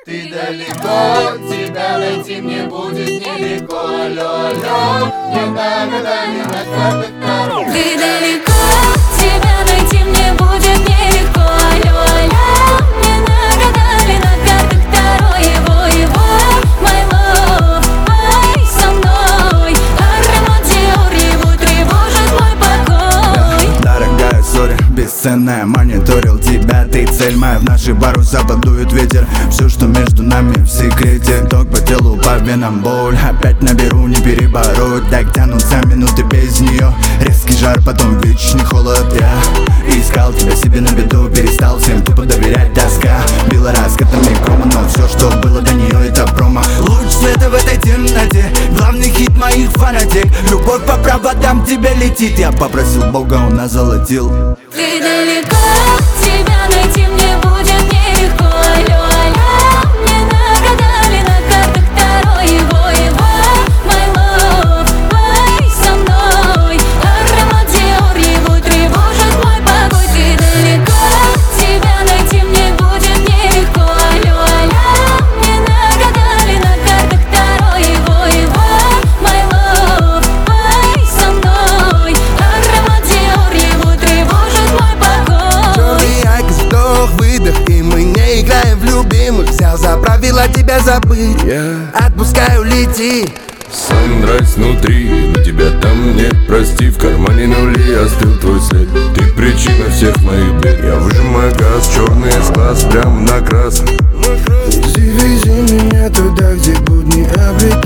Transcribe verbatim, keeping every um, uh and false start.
Ты далеко, тебя найти мне будет нелегко. Алло, алло, не на года, не на картах дорог. Ты далеко, тебя найти мне будет нелегко. Алло, алло, не на года, не на картах дорог. Его, его, my love, пой со мной. Аромат Диор его тревожит мой покой. Дорогая, сори, бесценная, мониторил тебя. Ты цель моя, в наши паруса подует ветер. Все, что между нами в секрете. Ток по телу, по венам боль. Опять наберу, не перебороть. Так тянутся минуты без нее. Резкий жар, потом вечный холод. Я искал тебя себе на виду. Перестал всем тупо доверять, тоска била раскатами грома. Но все, что было до нее, это промо. Луч света в этой темноте, главный хит моих фанатек. Любовь по проводам тебе летит. Я попросил Бога, он нас золотил. Ты далеко, тебя найти мне будет нелегко. Алло, алло, не на года, не на картах дорог. Его, его, my love, пой со мной. Аромат Диор его тревожит мой покой. Ты далеко, тебя найти мне будет нелегко. Алло, алло, не на года, не на картах дорог. Его, его, my love, пой со мной. Аромат Диор его тревожит мой покой. Черный айкос, вдох, выдох, и мы не играем в любимых. Взял за правило тебя забыть, yeah. Отпускаю, лети. Санрайз внутри, но тебя там нет, прости. В кармане нули, остыл твой след. Ты причина всех моих бед. Я выжимаю газ, черный из глаз, прям на красный. Вези, вези меня туда, где будни обретают